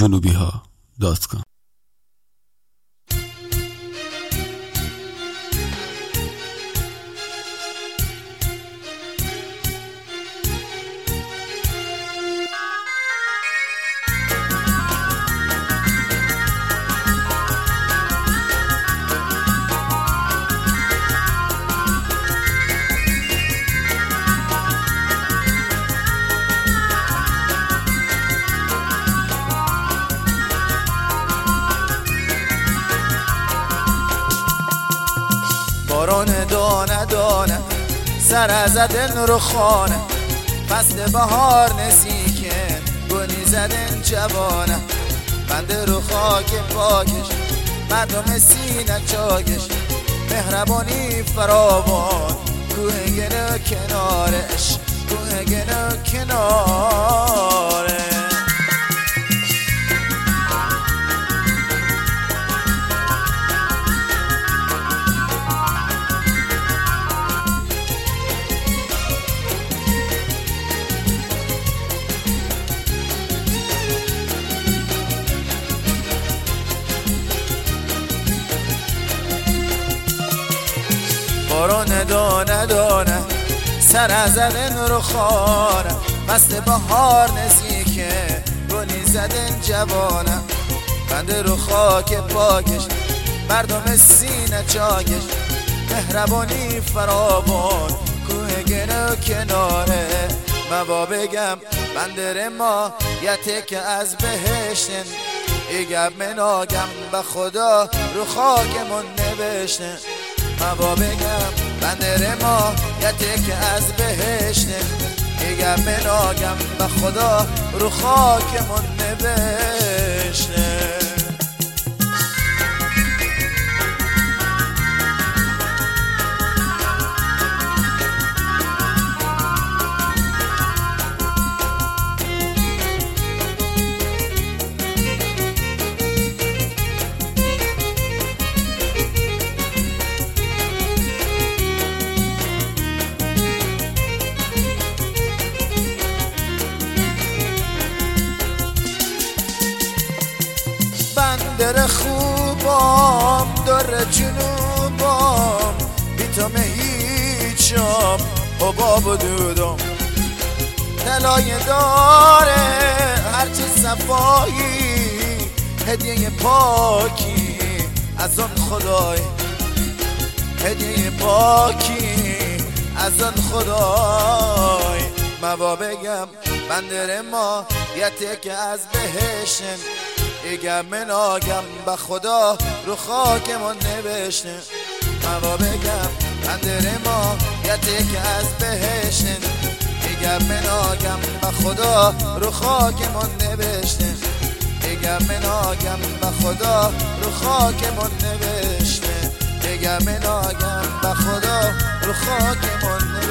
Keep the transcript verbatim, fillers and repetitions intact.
جنوبی ها دات کام. باران دانه دانه سر زدن رو خانه، فصل بهار نزیکن گلی زدن جوانه. بنده رو خاک پاکش مردم سینه چاکش، مهربانی فراوان کوه گل کنارش، کوه گل کناره. باران دانه دانه سر زدن رو خانه، فصل بهار نزیکه گلی زدن جوانه. بنده رو خاک پاکش مردم سینه چاکش، مهربانی فراوان کوه گل کناره. موا بگم بنده ما یه که از بهشتن، ایگب مناگم به خدا رو خاکمون نوشتن. موا بگم بنده ما یه که از بهشتن، ایگب مناگم به خدا رو خاکمون نوشتن. در خوبام در جنوبام، بی تو مه هیچم حباب و دودم. دلای داره هرچی صفایی، هدیه پاکی از آن خدای، هدیه پاکی از آن خدای. موا بگم بنده ما یه که از بهشتن، ایگم مناگم به خدا رو خاکمون نوشتن. موا بگم بنده ما یه که از بهشتن، ایگم مناگم به خدا رو خاکمون نوشتن. ایگم مناگم به خدا رو خاکمون نوشتن. ایگم مناگم به خدا رو خاکمون نوشتن.